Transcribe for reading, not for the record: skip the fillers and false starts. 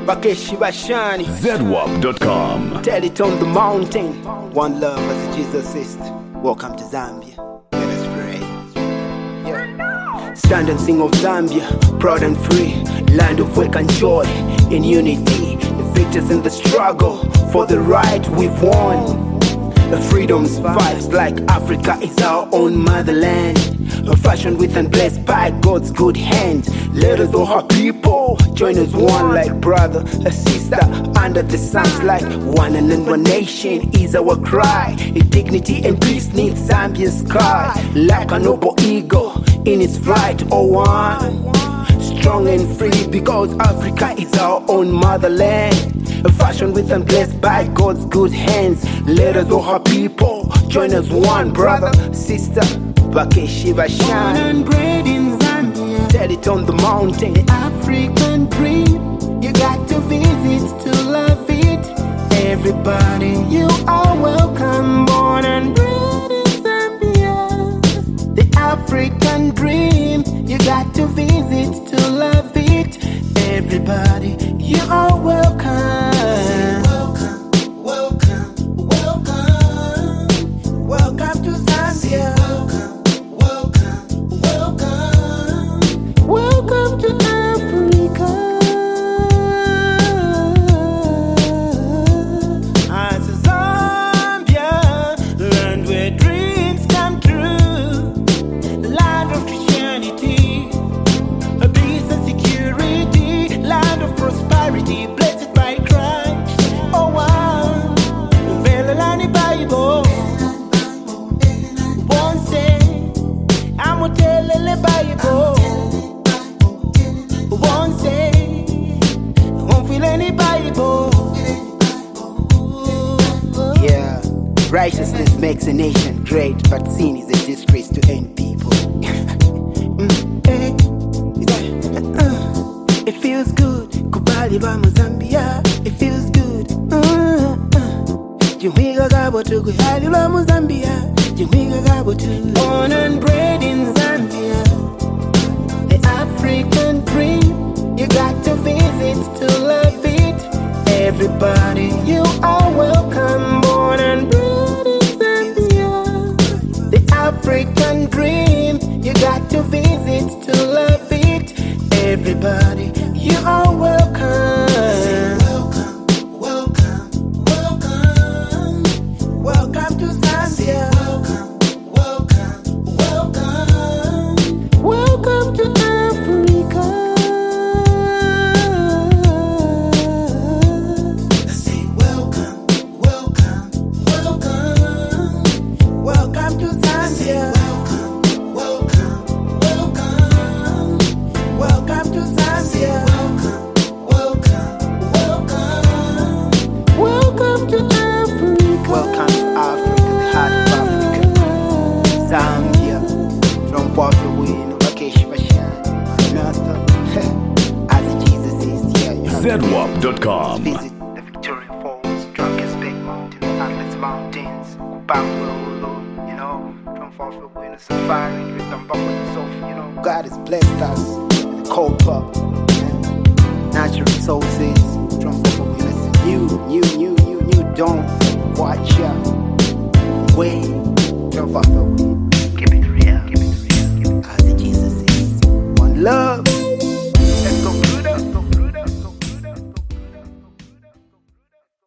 Bakeshi Bashani, ZWAP.com. tell it on the mountain. One love as Jesus is. Welcome to Zambia. Let us pray. Yeah. Stand and sing of Zambia, proud and free, land of work and joy in unity. The victors in the struggle for the right we've won. The freedom's fights like Africa is our own motherland. A fashion with and blessed by God's good hand. Let us all our people join us one like brother, a sister under the sun's like one and one nation is our cry. Dignity and peace needs Zambia's sky like a noble eagle in its flight. Oh one, strong and free because Africa is our own motherland. A fashion with and blessed by God's good hands. Let us all our people join us one brother, sister. Bakeshi Bashani, born and bred in Zambia, tell it on the mountain. the African dream. You got to visit to love it. Everybody, you are welcome. Born and bred in Zambia, the African dream. You got to visit to love it. Everybody, you are welcome. Welcome, welcome, welcome, welcome to Zambia. Welcome to Africa. As a Zambia, land where dreams come true, land of Christianity, peace and security, land of prosperity, blessed by Christ. Oh wow, Velelani Bible. One say, I'm a tell Bible. One say, won't feel any Bible. Yeah, righteousness makes a nation great, but sin is a disgrace to end people. It feels good, Kubali ba Mozambia. It feels good. Jumhiga gabo tu Kubali ba Mozambia. Jumhiga gabo tu. Born and bred in Zambia, the African dream. You got to visit to love it. Everybody, you are welcome. Born and bred in Zambia, the African dream. You got to visit to love it. Everybody, you are welcome. Welcome, welcome, welcome, welcome to Zambia. Welcome, welcome, welcome to Africa. I say welcome, welcome, welcome, welcome to Zambia. Welcome, welcome, welcome to Zambia. Welcome, welcome to Africa. Welcome to Africa, the heart of Africa. Zambia, from far away, no Bakeshi Bashani. Nothing. As Jesus is, yeah, you have to ZWAP.com. visit the Victoria Falls, Drakensberg Mountain, the Atlas Mountains, Bangolo, you know, from far away, no safari, with some and so, you know. God has blessed us with the copper, natural resources, from far away, listen, you don't watch out, wait, from far away. Keep it real, as Jesus is. One love.